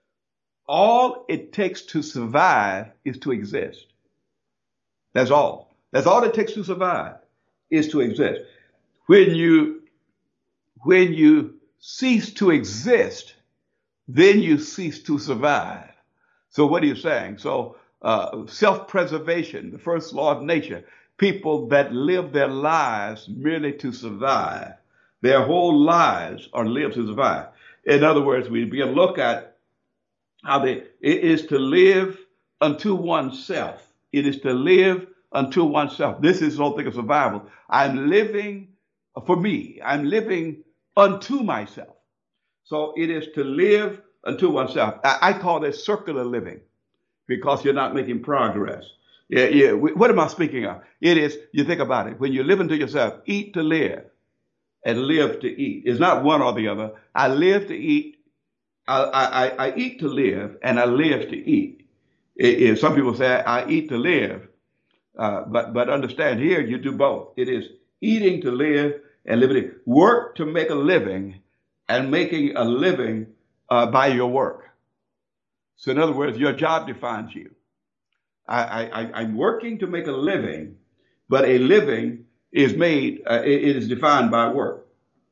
All it takes to survive is to exist. That's all. That's all it takes to survive, is to exist. When you, when you cease to exist, then you cease to survive. So what are you saying? So uh, self-preservation, the first law of nature, people that live their lives merely to survive, their whole lives are lived to survive. In other words, we begin to look at how they, it is to live unto oneself. It is to live unto oneself. This is the whole thing of survival. I'm living for me. I'm living unto myself. So it is to live unto oneself. I, I call this circular living because you're not making progress. Yeah, yeah. What am I speaking of? It is, you think about it, when you live unto yourself, eat to live and live to eat. It's not one or the other. I live to eat. I, I, I eat to live and I live to eat. It, it, some people say I eat to live. Uh, but but understand here, you do both. It is eating to live and living. Work to make a living and making a living uh, by your work. So in other words, your job defines you. I, I, I'm working to make a living, but a living is made, uh, it is defined by work.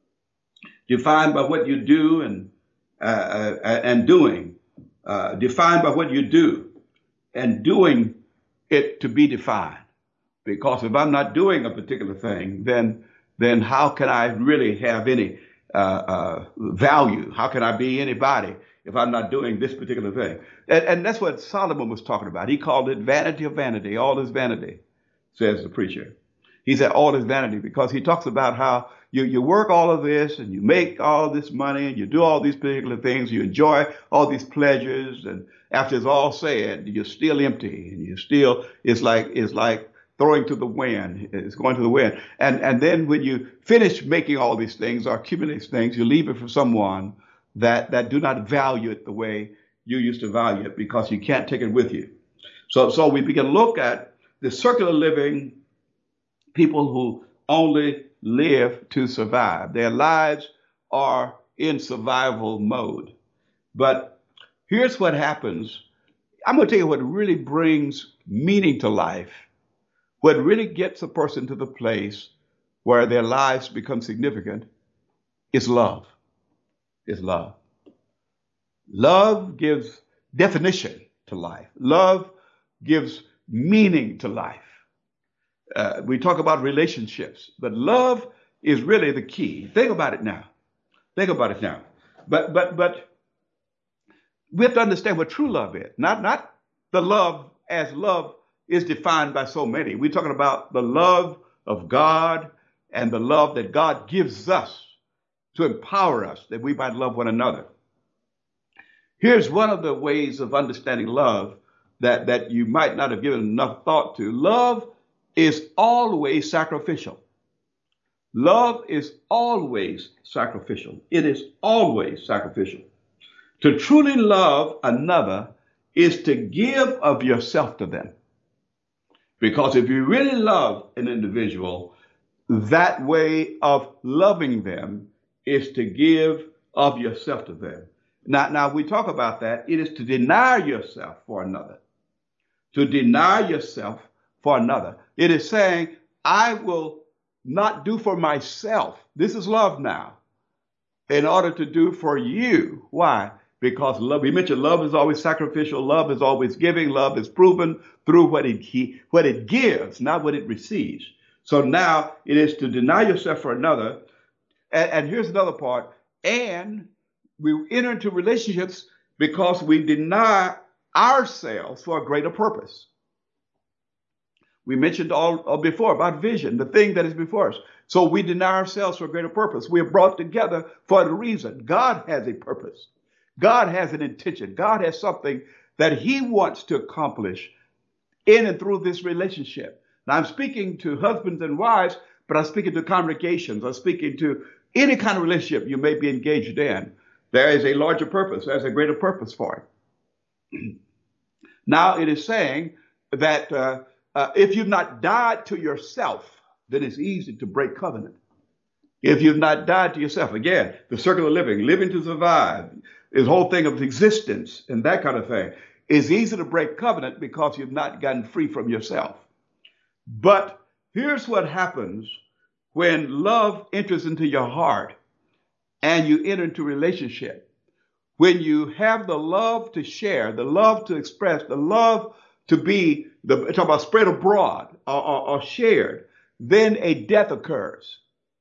Defined by what you do and, uh, uh, and doing. Uh, defined by what you do and doing it to be defined. Because if I'm not doing a particular thing, then then how can I really have any uh, uh, value? How can I be anybody if I'm not doing this particular thing? And, and that's what Solomon was talking about. He called it vanity of vanity. All is vanity, says the preacher. He said all is vanity because he talks about how you, you work all of this and you make all this money and you do all these particular things. You enjoy all these pleasures. And after it's all said, you're still empty and you're still, it's like, it's like, throwing to the wind, it's going to the wind. And, and then when you finish making all these things or accumulate these things, you leave it for someone that, that do not value it the way you used to value it because you can't take it with you. So, so we begin to look at the circular living, people who only live to survive. Their lives are in survival mode. But here's what happens. I'm going to tell you what really brings meaning to life. What really gets a person to the place where their lives become significant is love. Is love. Love gives definition to life. Love gives meaning to life. Uh, we talk about relationships, but love is really the key. Think about it now. Think about it now. But but but we have to understand what true love is. Not not the love as love is defined by so many. We're talking about the love of God and the love that God gives us to empower us that we might love one another. Here's one of the ways of understanding love that, that you might not have given enough thought to. Love is always sacrificial. Love is always sacrificial. It is always sacrificial. To truly love another is to give of yourself to them. Because if you really love an individual, that way of loving them is to give of yourself to them. Now, now we talk about that. It is to deny yourself for another. To deny yourself for another. It is saying, I will not do for myself. This is love now. In order to do for you. Why? Because love, we mentioned love is always sacrificial. Love is always giving. Love is proven through what it, what it gives, not what it receives. So now it is to deny yourself for another. And, and here's another part. And we enter into relationships because we deny ourselves for a greater purpose. We mentioned all before about vision, the thing that is before us. So we deny ourselves for a greater purpose. We are brought together for a reason. God has a purpose. God has an intention. God has something that he wants to accomplish in and through this relationship. Now, I'm speaking to husbands and wives, but I'm speaking to congregations. I'm speaking to any kind of relationship you may be engaged in. There is a larger purpose. There's a greater purpose for it. Now, it is saying that uh, uh, if you've not died to yourself, then it's easy to break covenant. If you've not died to yourself, again, the circle of living, living to survive, this whole thing of existence and that kind of thing, is easy to break covenant because you've not gotten free from yourself. But here's what happens when love enters into your heart and you enter into relationship. When you have the love to share, the love to express, the love to be, the talk about spread abroad or, or, or shared, then a death occurs.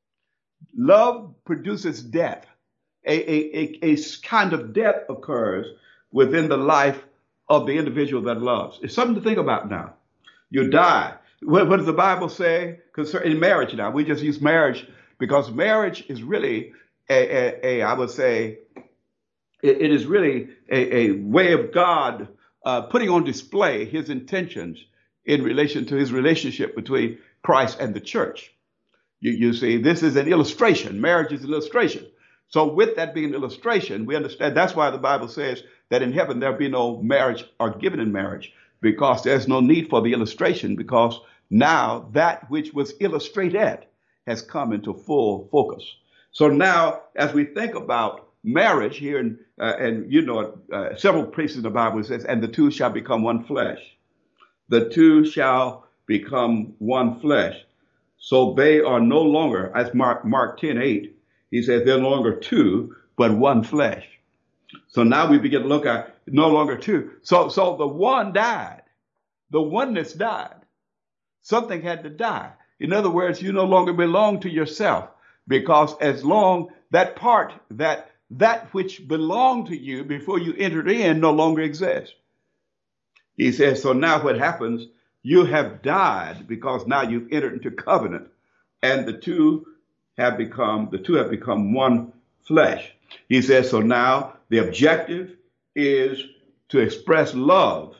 Love produces death. A, a, a, a kind of death occurs within the life of the individual that loves. It's something to think about now. You die. What, what does the Bible say concerning marriage now? We just use marriage because marriage is really a, a, a I would say, it, it is really a, a way of God uh, putting on display his intentions in relation to his relationship between Christ and the church. You, you see, this is an illustration. Marriage is an illustration. So with that being an illustration, we understand that's why the Bible says that in heaven there'll be no marriage or given in marriage, because there's no need for the illustration, because now that which was illustrated has come into full focus. So now, as we think about marriage here, in, uh, and you know, uh, several places in the Bible it says, and the two shall become one flesh. The two shall become one flesh. So they are no longer, as Mark, Mark ten eight, he says they're no longer two, but one flesh. So now we begin to look at no longer two. So, so the one died. The oneness died. Something had to die. In other words, you no longer belong to yourself, because as long that part, that that which belonged to you before you entered in no longer exists. He says, so now what happens, you have died because now you've entered into covenant, and the two have become, the two have become one flesh. He says, so now the objective is to express love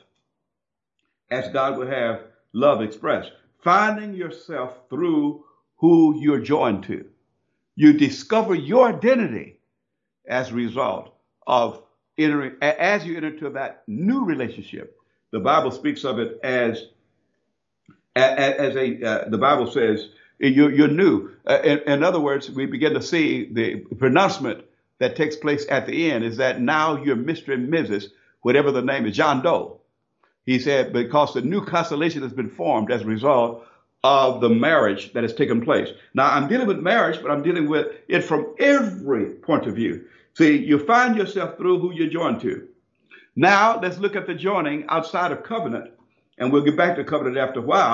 as God would have love expressed. Finding yourself through who you're joined to. You discover your identity as a result of entering, as you enter into that new relationship. The Bible speaks of it as, as, as a, uh, the Bible says, you're, you're new. Uh, in, in other words, we begin to see the pronouncement that takes place at the end is that now you're Mister and Missus, whatever the name is, John Doe. He said, because the new constellation has been formed as a result of the marriage that has taken place. Now, I'm dealing with marriage, but I'm dealing with it from every point of view. See, you find yourself through who you're joined to. Now, let's look at the joining outside of covenant, and we'll get back to covenant after a while.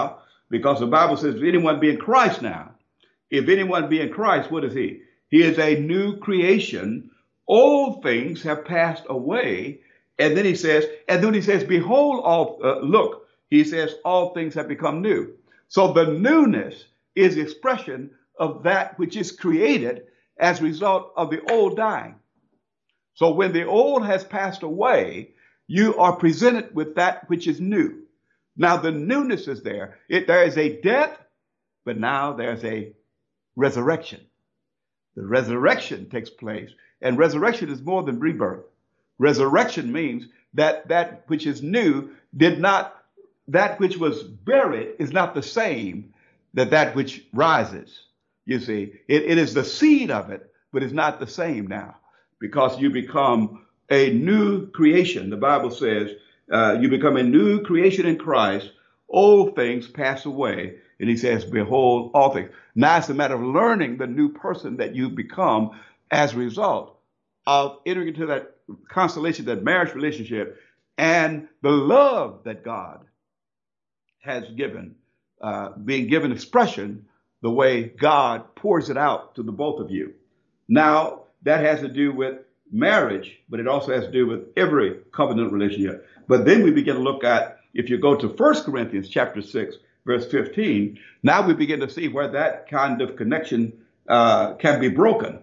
Because the Bible says, if anyone be in Christ now, if anyone be in Christ, what is he? He is a new creation. Old things have passed away. And then he says, and then he says, behold, all, uh, look, he says, all things have become new. So the newness is the expression of that which is created as a result of the old dying. So when the old has passed away, you are presented with that which is new. Now the newness is there. It, there is a death, but now there's a resurrection. The resurrection takes place, and resurrection is more than rebirth. Resurrection means that that which is new did not, that which was buried is not the same that that which rises. You see, it, it is the seed of it, but it's not the same now, because you become a new creation. The Bible says uh, you become a new creation in Christ. Old things pass away. And he says, behold, all things. Now it's a matter of learning the new person that you become as a result of entering into that constellation, that marriage relationship, and the love that God has given, uh, being given expression the way God pours it out to the both of you. Now, that has to do with marriage, but it also has to do with every covenant relationship. But then we begin to look at, if you go to First Corinthians chapter six, verse fifteen, now we begin to see where that kind of connection uh, can be broken.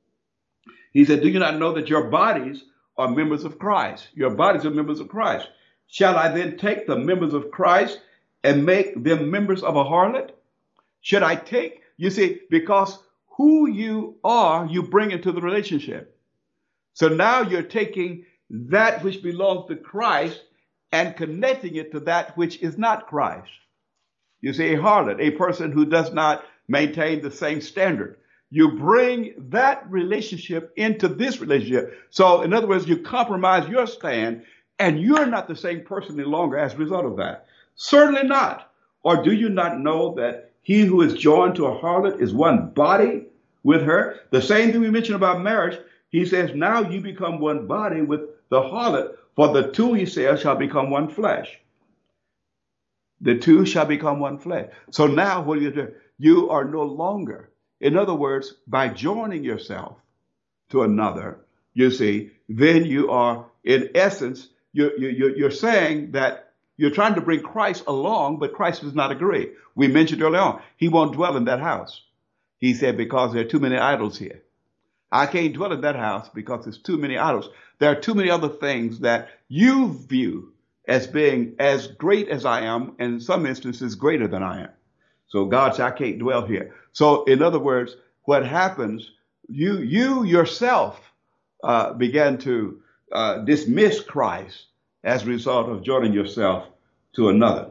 He said, do you not know that your bodies are members of Christ? Your bodies are members of Christ. Shall I then take the members of Christ and make them members of a harlot? Should I take, you see, because who you are, you bring into the relationship. So now you're taking that which belongs to Christ and connecting it to that which is not Christ. You see, a harlot, a person who does not maintain the same standard. You bring that relationship into this relationship. So in other words, you compromise your stand, and you're not the same person any longer as a result of that. Certainly not. Or do you not know that he who is joined to a harlot is one body with her? The same thing we mentioned about marriage. He says, now you become one body with the harlot, for the two, he says, shall become one flesh. The two shall become one flesh. So now what do you do? You are no longer, in other words, by joining yourself to another, you see, then you are, in essence, you're, you're, you're saying that you're trying to bring Christ along, but Christ does not agree. We mentioned earlier on, he won't dwell in that house. He said, because there are too many idols here. I can't dwell in that house because there's too many idols. There are too many other things that you view as being as great as I am, and in some instances greater than I am. So God said, I can't dwell here. So in other words, what happens, you you yourself uh, began to uh, dismiss Christ as a result of joining yourself to another.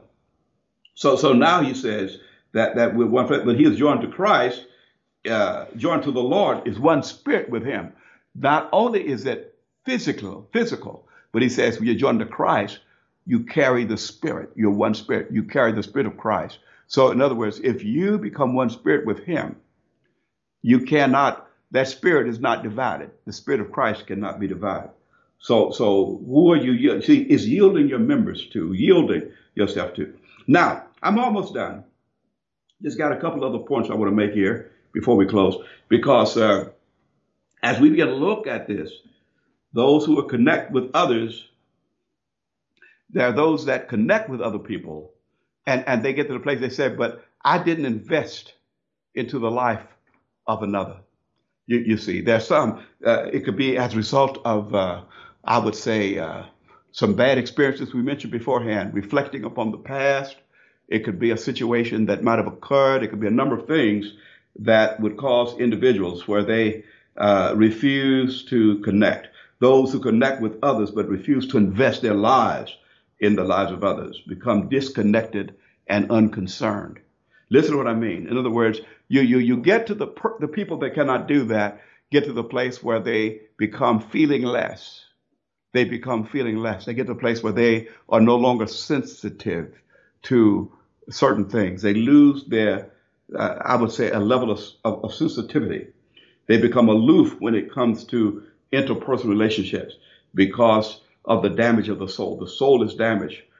So so now he says that, that with one, but he is joined to Christ, uh, joined to the Lord, is one spirit with him. Not only is it physical, physical, but he says when you're joined to Christ, you carry the spirit. You're one spirit. You carry the spirit of Christ. So in other words, if you become one spirit with him, you cannot, that spirit is not divided. The spirit of Christ cannot be divided. So, so who are you? See, it's yielding your members to, yielding yourself to. Now, I'm almost done. Just got a couple other points I want to make here before we close, because uh, as we begin to look at this, those who are connect with others, there are those that connect with other people, and, and they get to the place they say, but I didn't invest into the life of another. You, you see, there's some, uh, it could be as a result of, uh, I would say, uh, some bad experiences we mentioned beforehand, reflecting upon the past. It could be a situation that might have occurred. It could be a number of things that would cause individuals where they uh, refuse to connect. Those who connect with others but refuse to invest their lives in the lives of others become disconnected and unconcerned. Listen to what I mean. In other words, you you you get to the per- the people that cannot do that, get to the place where they become feeling less. They become feeling less. They get to a place where they are no longer sensitive to certain things. They lose their, uh, I would say, a level of, of, of sensitivity. They become aloof when it comes to interpersonal relationships because of the damage of the soul. The soul is damaged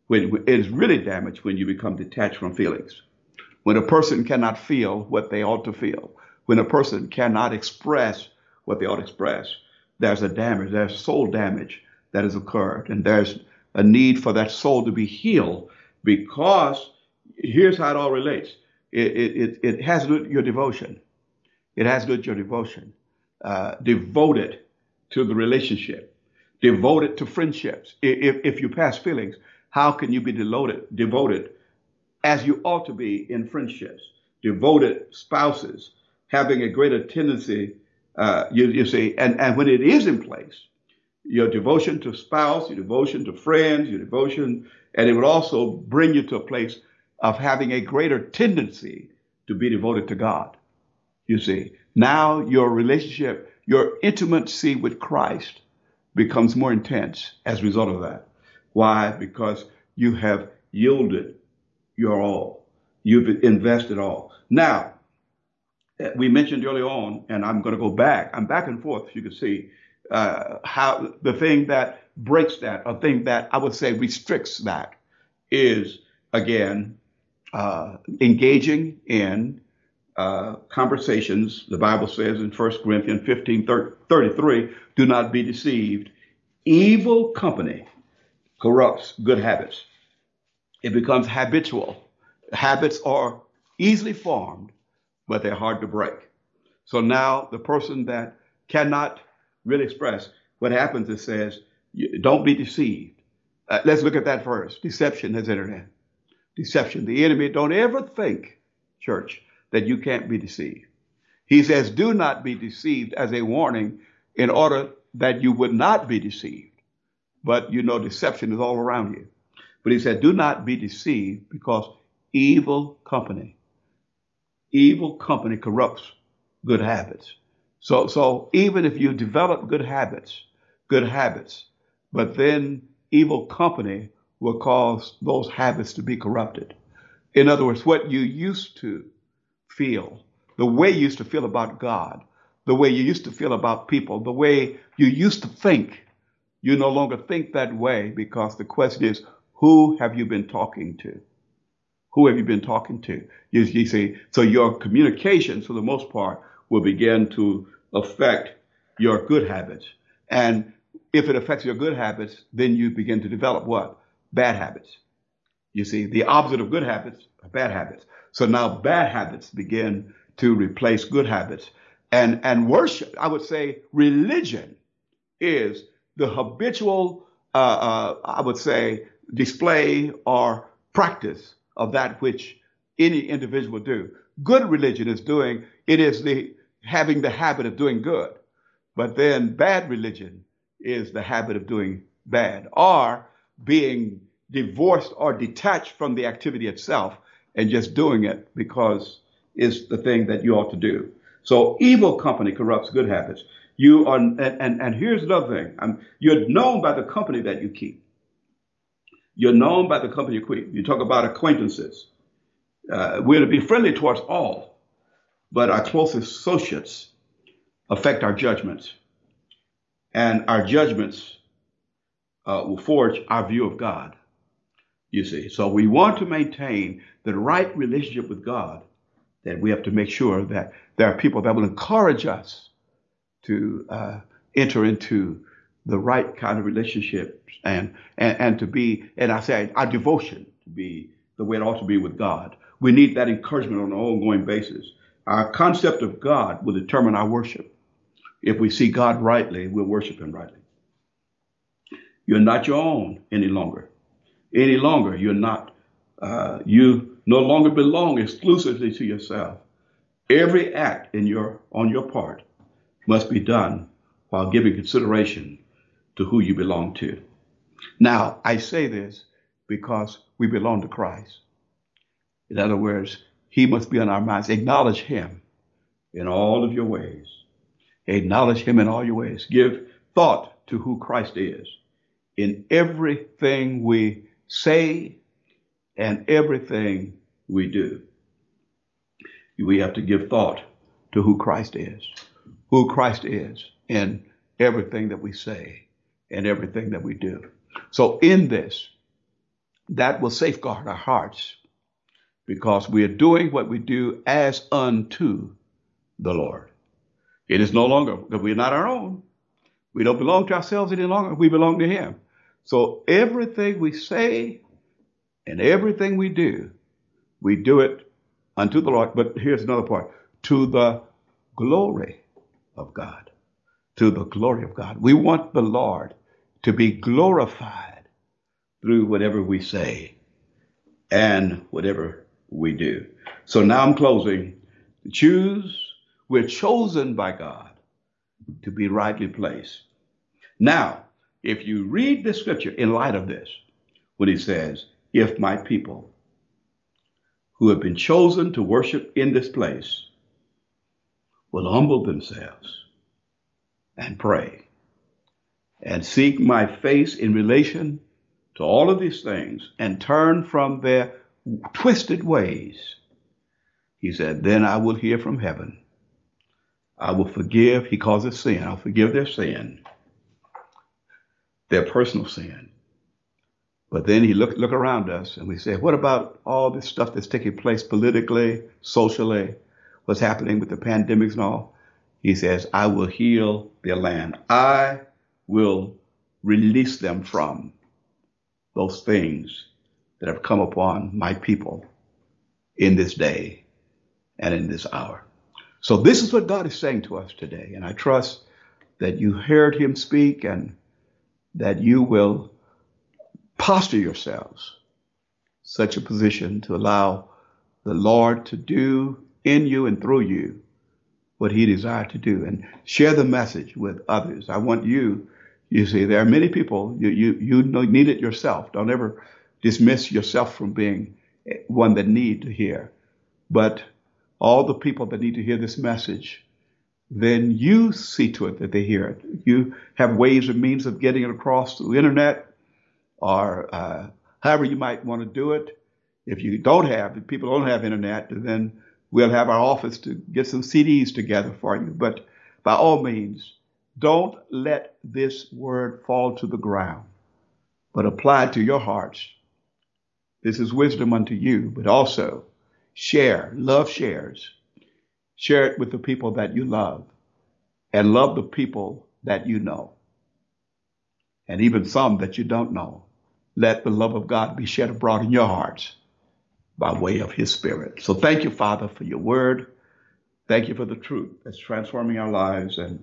When it is really damaged when you become detached from feelings. When a person cannot feel what they ought to feel, when a person cannot express what they ought to express, there's a damage, there's soul damage that has occurred. And there's a need for that soul to be healed, because here's how it all relates. It, it, it, it has to do with your devotion. It has to do with your devotion. Uh, devoted to the relationship, devoted to friendships. If, if you pass feelings, how can you be devoted, devoted as you ought to be in friendships? Devoted spouses, having a greater tendency, uh, you, you see, and, and when it is in place, your devotion to spouse, your devotion to friends, your devotion, and it would also bring you to a place of having a greater tendency to be devoted to God. You see, now your relationship, your intimacy with Christ becomes more intense as a result of that. Why? Because you have yielded your all. You've invested all. Now, we mentioned earlier on, and I'm going to go back. I'm back and forth. You can see uh, how the thing that breaks that, or thing that I would say restricts that, is, again, uh, engaging in uh, conversations. The Bible says in First Corinthians fifteen thirty-three, do not be deceived. Evil company corrupts good habits. It becomes habitual. Habits are easily formed, but they're hard to break. So now the person that cannot really express, what happens is says, don't be deceived. Uh, let's look at that first. Deception has entered in. Deception. The enemy, don't ever think, church, that you can't be deceived. He says, do not be deceived, as a warning in order that you would not be deceived. But you know, deception is all around you. But he said, do not be deceived, because evil company, evil company corrupts good habits. So, so even if you develop good habits, good habits, but then evil company will cause those habits to be corrupted. In other words, what you used to feel, the way you used to feel about God, the way you used to feel about people, the way you used to think, you no longer think that way, because the question is, who have you been talking to? Who have you been talking to? You, you see, so your communication, for the most part, will begin to affect your good habits. And if it affects your good habits, then you begin to develop what? Bad habits. You see, the opposite of good habits are bad habits. So now bad habits begin to replace good habits. And, and worship, I would say religion is the habitual, uh, uh, I would say, display or practice of that which any individual do. Good religion is doing, it is the having the habit of doing good. But then bad religion is the habit of doing bad, or being divorced or detached from the activity itself and just doing it because it's the thing that you ought to do. So evil company corrupts good habits. You are, and, and, and here's another thing. I'm, you're known by the company that you keep. You're known by the company you keep. You talk about acquaintances. Uh, we're to be friendly towards all, but our closest associates affect our judgments. And our judgments uh, will forge our view of God, you see. So we want to maintain the right relationship with God, that we have to make sure that there are people that will encourage us to uh, enter into the right kind of relationships, and, and, and to be, and I say our devotion to be the way it ought to be with God. We need that encouragement on an ongoing basis. Our concept of God will determine our worship. If we see God rightly, we'll worship him rightly. You're not your own any longer. Any longer, you're not. Uh, you no longer belong exclusively to yourself. Every act in your on your part must be done while giving consideration to who you belong to. Now, I say this because we belong to Christ. In other words, he must be on our minds. Acknowledge him in all of your ways. Acknowledge him in all your ways. Give thought to who Christ is in everything we say and everything we do. We have to give thought to who Christ is, who Christ is in everything that we say and everything that we do. So in this, that will safeguard our hearts because we are doing what we do as unto the Lord. It is no longer, because we're not our own. We don't belong to ourselves any longer. We belong to him. So everything we say and everything we do, we do it unto the Lord. But here's another part, to the glory of God. To the glory of God. We want the Lord to be glorified through whatever we say and whatever we do. So now I'm closing. Choose, we're chosen by God to be rightly placed. Now, if you read the scripture in light of this, when he says, if my people who have been chosen to worship in this place will humble themselves and pray and seek my face in relation to all of these things and turn from their twisted ways, he said, then I will hear from heaven. I will forgive, he calls it sin. I'll forgive their sin, their personal sin. But then he look, look around us and we say, what about all this stuff that's taking place politically, socially, what's happening with the pandemics and all? He says, I will heal their land. I will release them from those things that have come upon my people in this day and in this hour. So this is what God is saying to us today. And I trust that you heard him speak and that you will posture yourselves such a position to allow the Lord to do in you and through you what he desired to do, and share the message with others. I want you, you see, there are many people, you, you, you need it yourself. Don't ever dismiss yourself from being one that need to hear. But all the people that need to hear this message, then you see to it that they hear it. You have ways and means of getting it across through the internet or uh, however you might want to do it. If you don't have, if people don't have internet, then we'll have our office to get some C Ds together for you. But by all means, don't let this word fall to the ground, but apply it to your hearts. This is wisdom unto you, but also share. Love shares. Share it with the people that you love and love the people that you know, and even some that you don't know. Let the love of God be shed abroad in your hearts by way of his Spirit. So thank you, Father, for your word. Thank you for the truth that's transforming our lives. And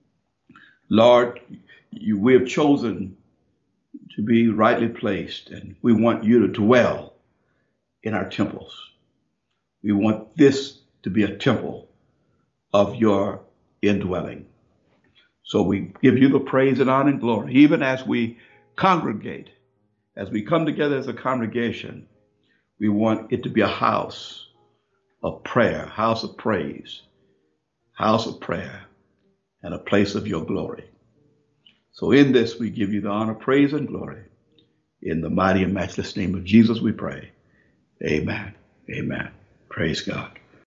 Lord, you, we have chosen to be rightly placed, and we want you to dwell in our temples. We want this to be a temple of your indwelling. So we give you the praise and honor and glory, even as we congregate, as we come together as a congregation. We want it to be a house of prayer, house of praise, house of prayer, and a place of your glory. So in this, we give you the honor, praise, and glory. In the mighty and matchless name of Jesus, we pray. Amen. Amen. Praise God.